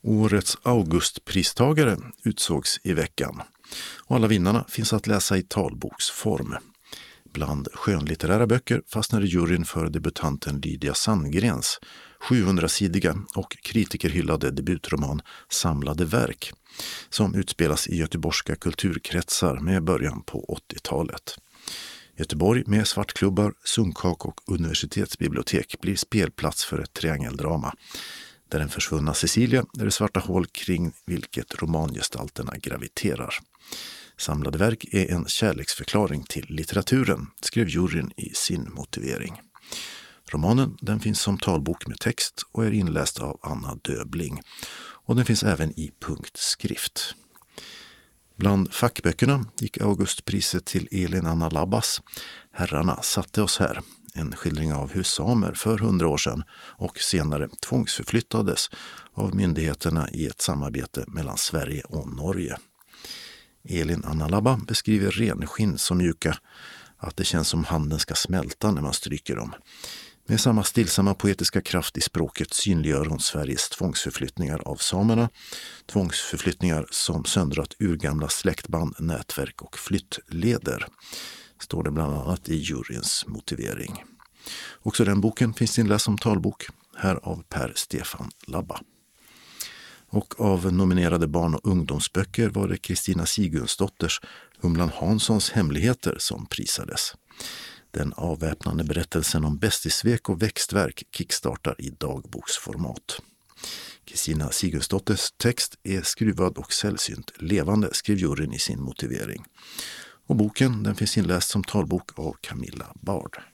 Årets Augustpristagare utsågs i veckan och alla vinnarna finns att läsa i talboksform. Bland skönlitterära böcker fastnade juryn för debutanten Lydia Sandgrens 700-sidiga och kritikerhyllade debutroman Samlade verk, som utspelas i göteborgska kulturkretsar med början på 80-talet. Göteborg med svartklubbar, sunkak och universitetsbibliotek blir spelplats för ett triangeldrama, där den försvunna Cecilia är det svarta hål kring vilket romangestalterna graviterar. Samlade verk är en kärleksförklaring till litteraturen, skrev juryn i sin motivering. Romanen den finns som talbok med text och är inläst av Anna Döbling, och den finns även i punktskrift. Bland fackböckerna gick Augustpriset till Elin Anna Labbas Herrarna satte oss här, en skildring av hur samer för 100 år sedan och senare tvångsförflyttades av myndigheterna i ett samarbete mellan Sverige och Norge. Elin Anna Labba beskriver renskinn så mjuka att det känns som handen ska smälta när man stryker dem. Med samma stillsamma poetiska kraft i språket synliggör hon Sveriges tvångsförflyttningar av samerna, tvångsförflyttningar som söndrat urgamla släktband, nätverk och flyttleder, står det bland annat i juryns motivering. Också den boken finns inläst som talbok, här av Per Stefan Labba. Och av nominerade barn- och ungdomsböcker var det Kristina Sigurdsdotters Humlan Hanssons hemligheter som prisades. Den avväpnande berättelsen om bästisvek och växtverk kickstartar i dagboksformat. Kristina Sigurdsdotters text är skruvad och sällsynt levande, skrev juryn i sin motivering. Och boken den finns inläst som talbok av Camilla Bard.